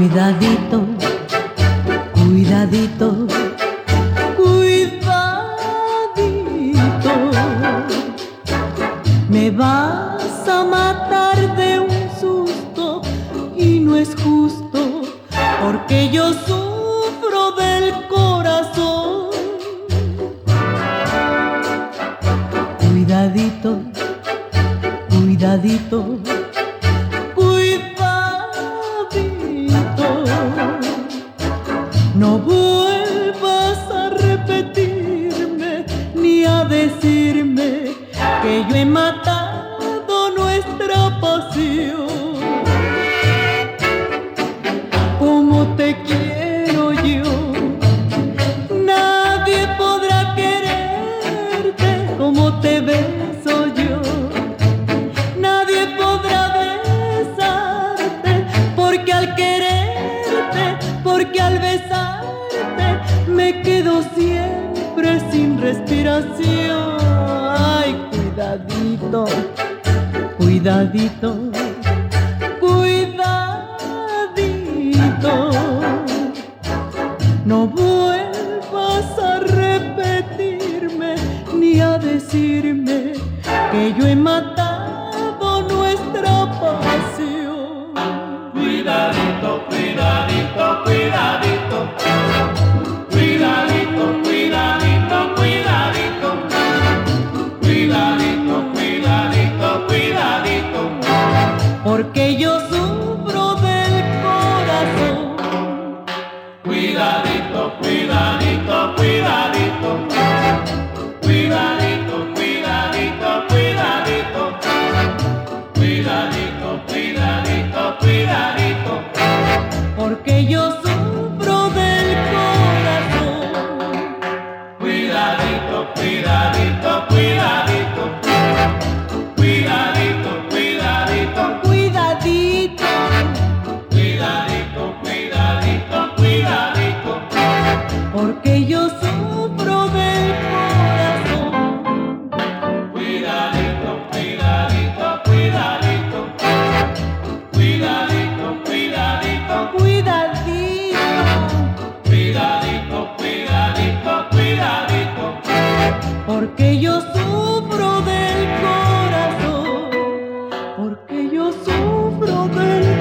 Cuidadito, cuidadito, cuidadito, me vas a matar de un susto y no es justo porque yo sufro del corazón. Cuidadito, cuidadito, no vuelvas a repetirme ni a decirme que yo he matado nuestra pasión. Como te quiero yo, nadie podrá quererte como te beso yo. Nadie podrá besarte porque al quererte, porque al besarte me quedo siempre sin respiración. Ay, cuidadito, cuidadito, cuidadito, no vuelvas a repetirme ni a decirme que yo he matado nuestra pasión. Cuidadito, cuidadito, cuidadito. Cuidadito, cuidadito, cuidadito. Cuidadito, cuidadito, cuidadito. Porque yo sufro del corazón. Cuidadito, cuidadito, cuidadito. Cuidadito, cuidadito, cuidadito. Cuidadito, cuidadito, cuidadito. Porque yo sufro del corazón. Cuidadito, cuidadito, cuidadito. Cuidadito, cuidadito. Cuidadito. Cuidadito, cuidadito, cuidadito. Porque yo sufro del corazón. Cuidadito, cuidadito, cuidadito. Cuidadito, cuidadito. Cuidadito. Cuidadito, cuidadito, cuidadito. Porque yo sufro del corazón. Porque yo sufro del